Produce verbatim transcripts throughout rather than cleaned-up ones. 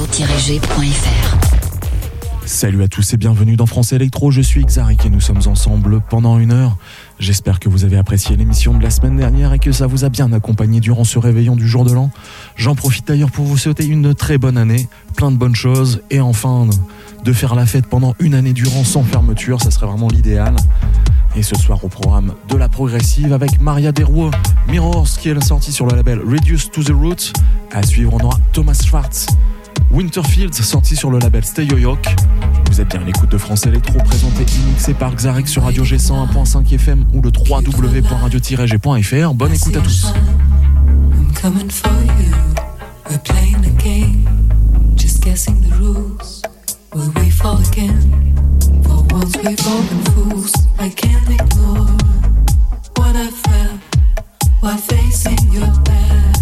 tiret g point f r. Salut à tous et bienvenue dans France Electro, je suis Xarik et nous sommes ensemble pendant une heure. J'espère que vous avez apprécié l'émission de la semaine dernière et que ça vous a bien accompagné durant ce réveillon du jour de l'an. J'en profite d'ailleurs pour vous souhaiter une très bonne année, plein de bonnes choses et enfin de faire la fête pendant une année durant sans fermeture, ça serait vraiment l'idéal. Et ce soir au programme de la progressive avec Maria Deroueux, Mirrors qui est sortie sur le label Reduced to the Root. À suivre on aura Thomas Schwartz, Winterfield sorti sur le label Stay Yo Yok. Vous êtes bien à l'écoute de France Electro, présenté et mixé par Xarik sur Radio G cent un point cinq F M ou le w w w point radio tiret g point f r. Bonne écoute à tous. I'm coming for you. We're playing a game, just guessing the rules. Will we fall again? For once we've all been fools. I can't ignore what I felt while facing your back.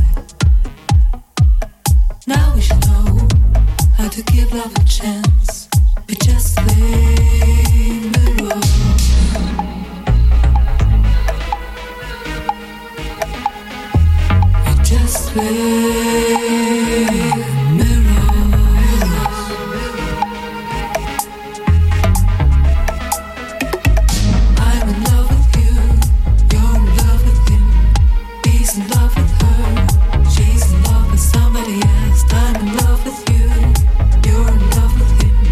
Now we should know how to give love a chance. We just play mirrors. We just play mirrors. I'm in love with you, you're in love with him. He's in love with her, she's in love with somebody else. I'm in love with you, you're in love with him.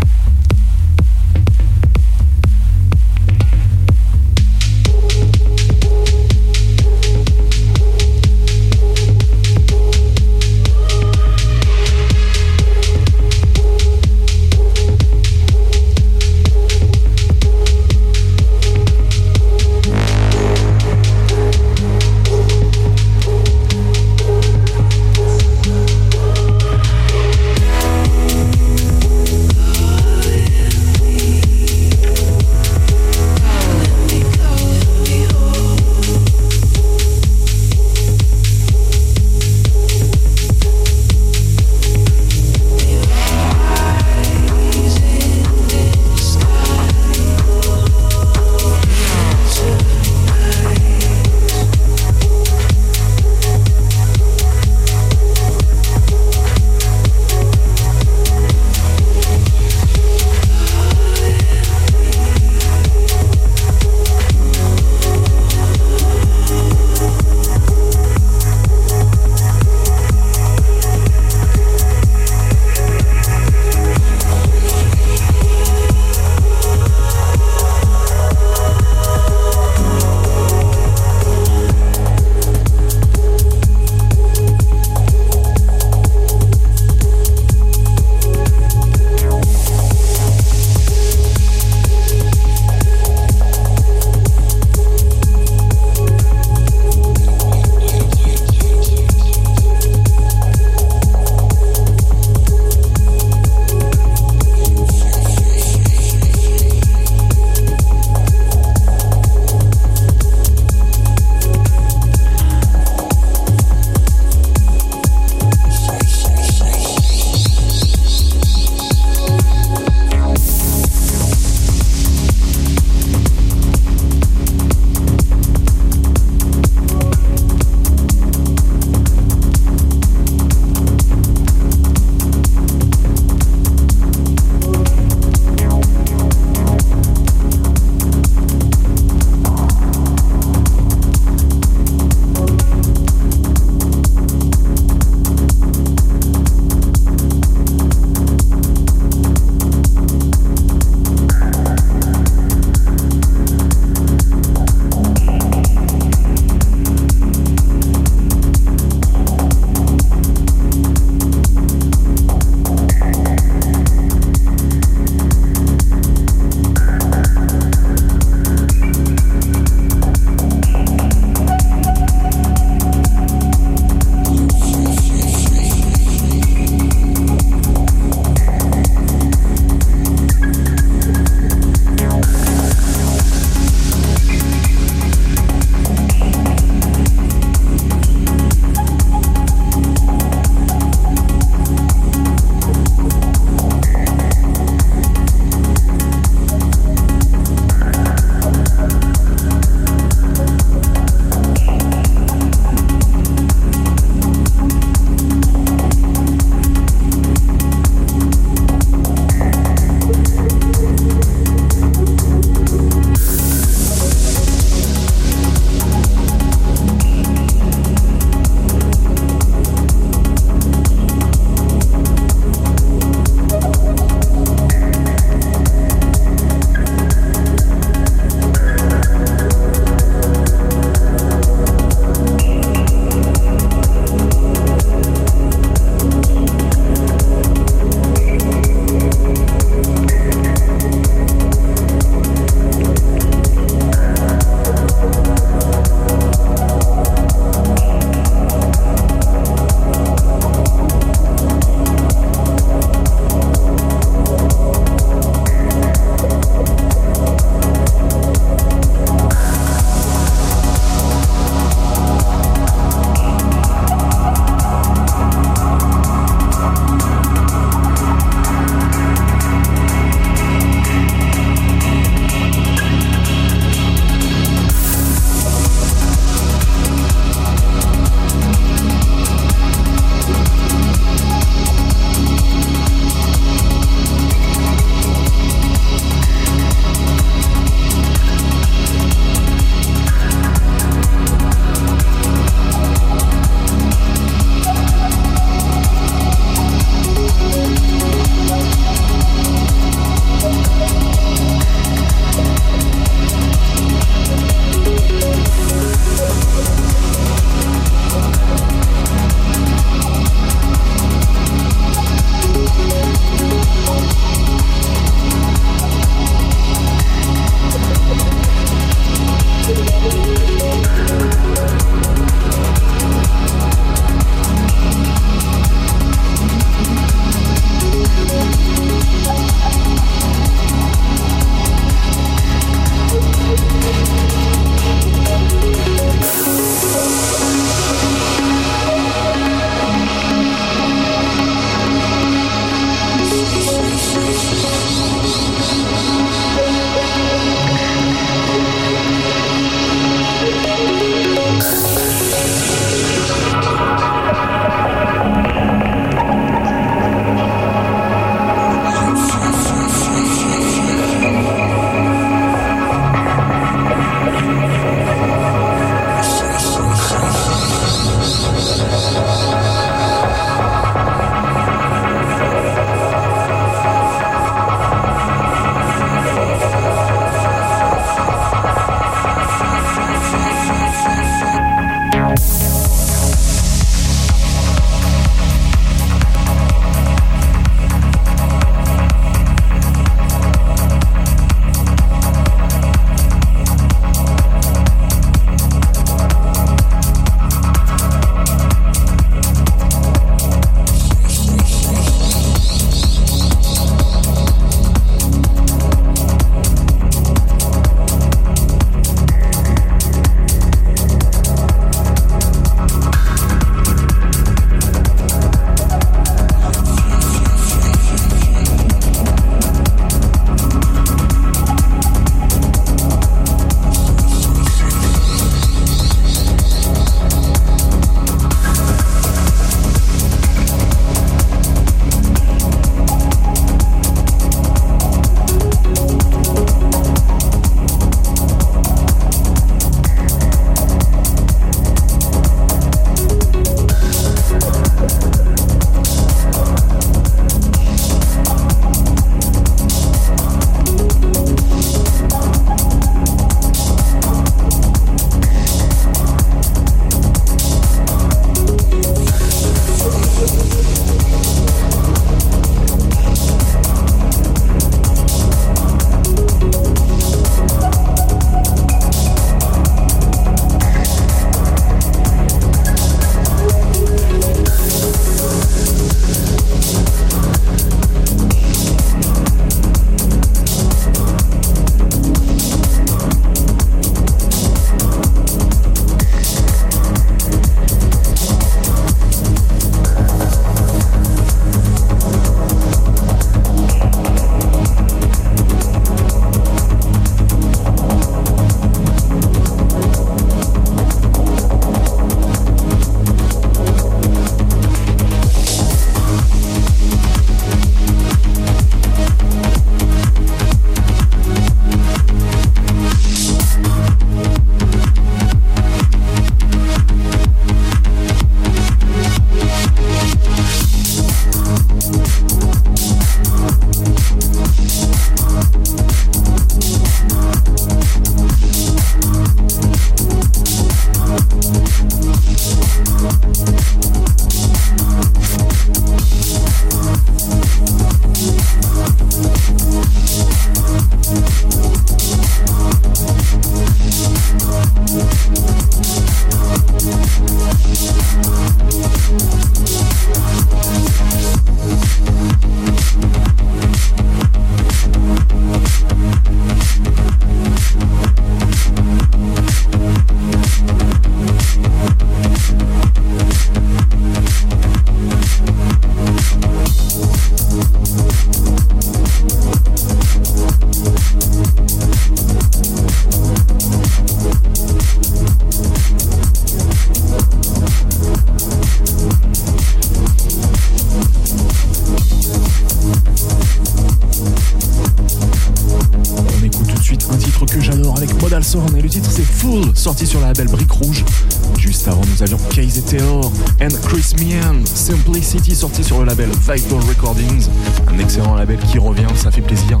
Sorn et le titre c'est Full, sorti sur la label Brique Rouge. Juste avant nous avions Casey Taylor and Chris Meehan, Simplicity, sorti sur le label Vital Recordings, un excellent label qui revient, ça fait plaisir.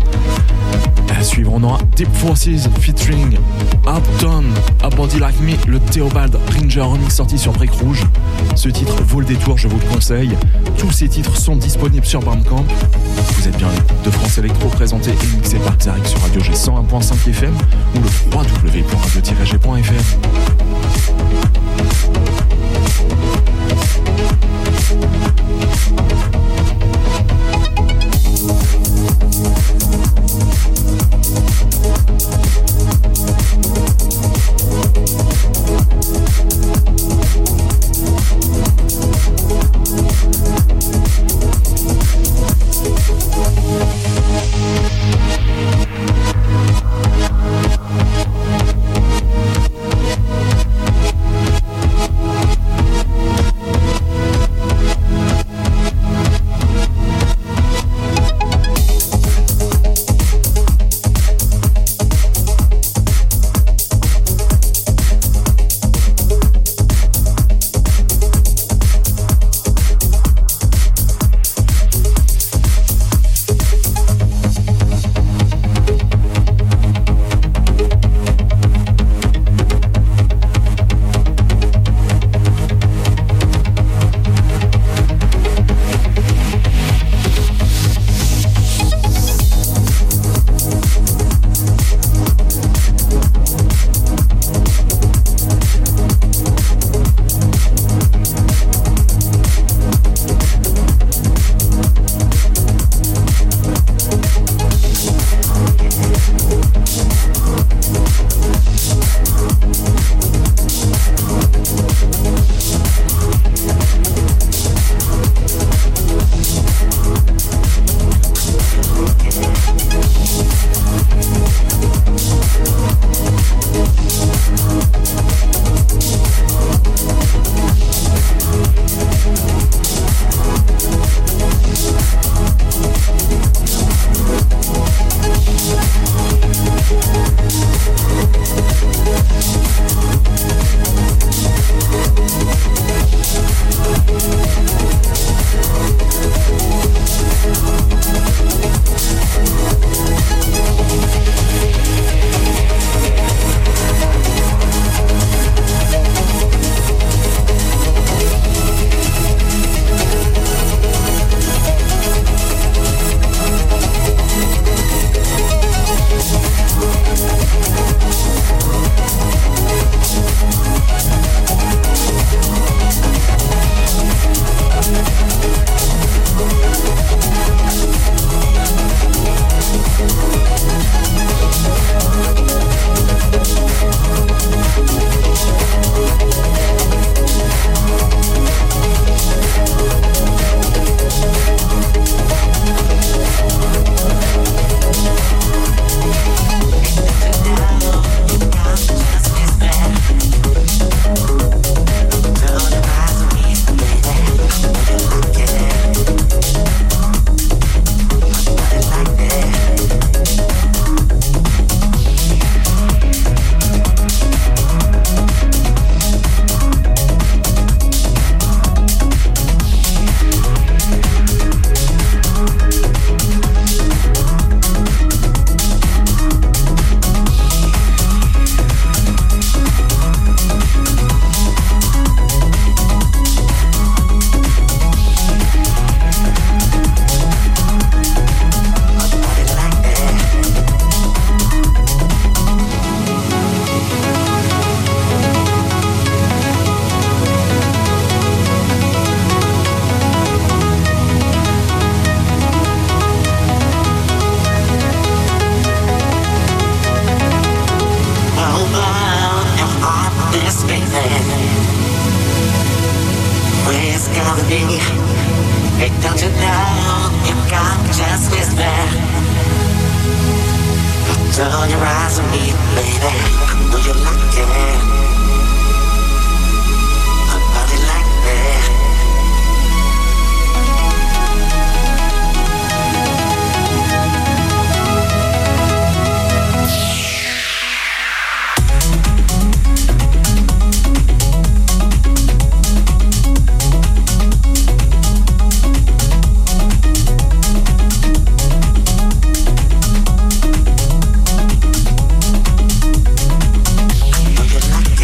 À suivre on aura Deep Forces featuring Upton, A Body Like Me, le Theobald Ringer remix sorti sur Brique Rouge. Ce titre vaut le détour, je vous le conseille. Tous ces titres sont disponibles sur Bandcamp. Vous êtes bien à l'écoute de France Electro, présenté et mixé par Xarik sur Radio G cent un point cinq F M ou le w w w point radio tiret agrégé point f r. Turn your eyes on me, baby. I know you like it. A body like that. Like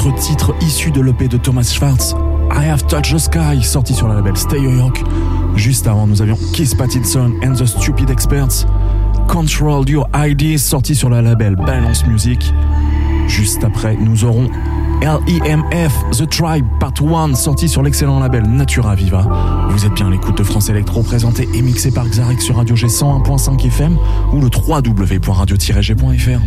autre titre issu de l'E P de Thomas Schwartz, I Have Touched the Sky, sorti sur le label Stay York. Juste avant, nous avions Keith Pattinson and the Stupid Experts, Control Your Ideas, sorti sur le label Balance Music. Juste après, nous aurons L E M F, The Tribe, Part un, sorti sur l'excellent label Natura Viva. Vous êtes bien à l'écoute de France Electro, présenté et mixé par Xarik sur Radio G cent un point cinq F M ou le w w w point radio tiret g point f r.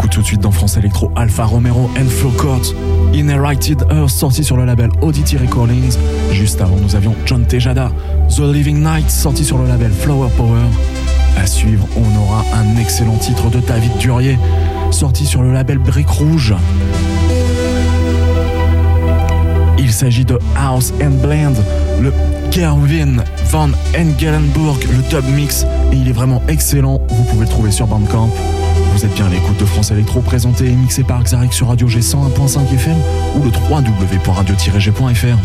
écoute tout de suite dans France Electro Alpha Romero and Flo Court, Inherited Earth, sorti sur le label Oddity Recordings. Juste avant, nous avions John Tejada, The Living Night, sorti sur le label Flower Power. À suivre, on aura un excellent titre de David Durier, sorti sur le label Brick Rouge. Il s'agit de House and Blend, le Gerwin van Engelenburg, le dub mix, et il est vraiment excellent. Vous pouvez le trouver sur Bandcamp. Vous êtes bien à l'écoute de France Electro, présenté et mixé par Xarik sur Radio G cent un point cinq F M ou le w w w point radio tiret g point f r.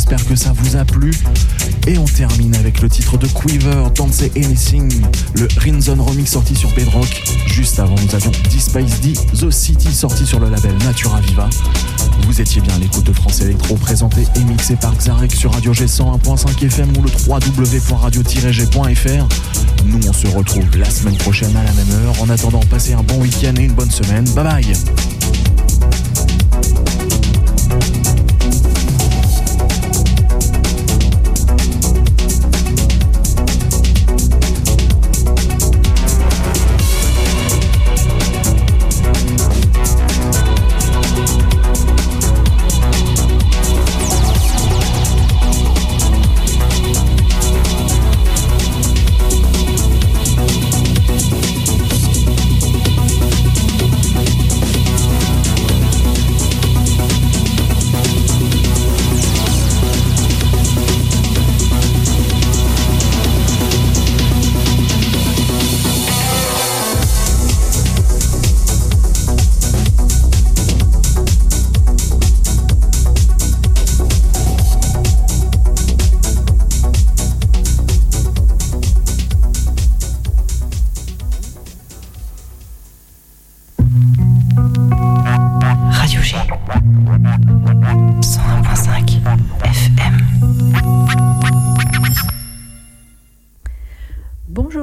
j'espère que ça vous a plu. Et on termine avec le titre de Quiver, Don't Say Anything, le Rinzon remix sorti sur Bedrock. Juste avant, nous avions D-Spice D, The City, sorti sur le label Natura Viva. Vous étiez bien à l'écoute de France Electro, présenté et mixé par Xarek sur Radio G cent un point cinq F M ou le w w w point radio tiret g point f r. Nous, on se retrouve la semaine prochaine à la même heure. En attendant, passez un bon week-end et une bonne semaine. Bye bye.